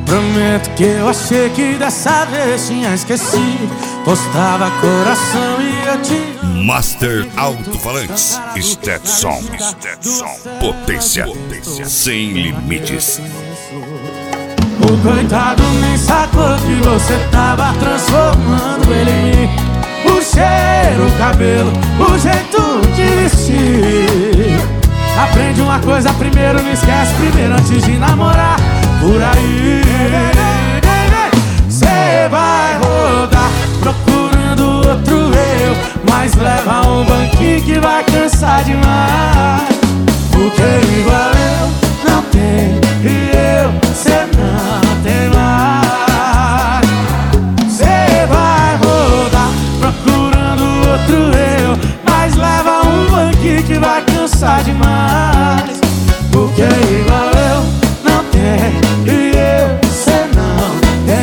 Prometo que eu achei que dessa vez tinha esquecido. Postava coração e eu te... Master Alto-Falantes, Stetson, potência sem limites. O coitado nem sacou que você tava transformando ele em mim. O cheiro, o cabelo, o jeito de vestir. Aprende uma coisa primeiro, não esquece primeiro antes de namorar. Por aí cê vai rodar procurando outro eu, mas leva um banquinho que vai cansar demais. Porque igual eu não tem e cê não tem mais. Cê vai rodar procurando outro eu, mas leva um banquinho que vai cansar demais. Porque igual eu não tem e cê não tem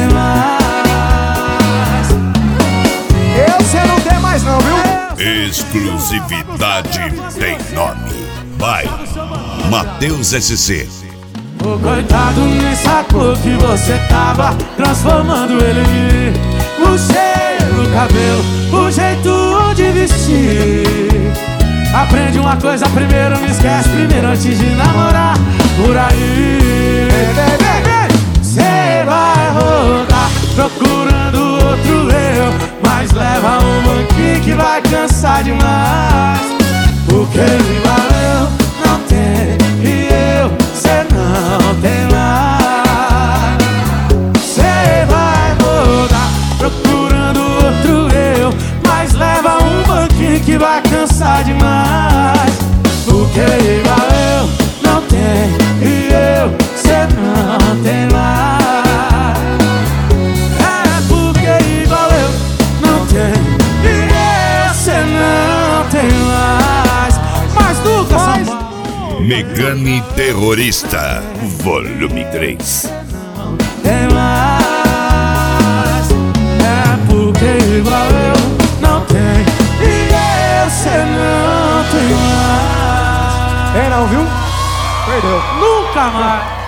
mais. Cê não tem mais não, viu? Exclusividade tem nome. Vai, Matheus SC. O coitado nem sacou que você tava transformando ele em mim. O cheiro, o cabelo, o jeito de vestir. Aprende uma coisa primeiro, não esquece primeiro antes de namorar. Por aí cê vai rodar procurando outro eu, mas leva um banquinho que vai cansar demais. Porque igual eu não tenho e cê não tem mais. Cê vai rodar procurando outro eu, mas leva um banquinho que vai cansar demais. Porque igual eu não tenho e cê não tem mais. É porque igual eu não tenho e cê não tem mais. Mas nunca São Paulo. Megane Terrorista, volume 3. Tem mais. É porque igual eu não tenho e cê não tem mais. Tem não, viu? Perdeu. Nunca mais.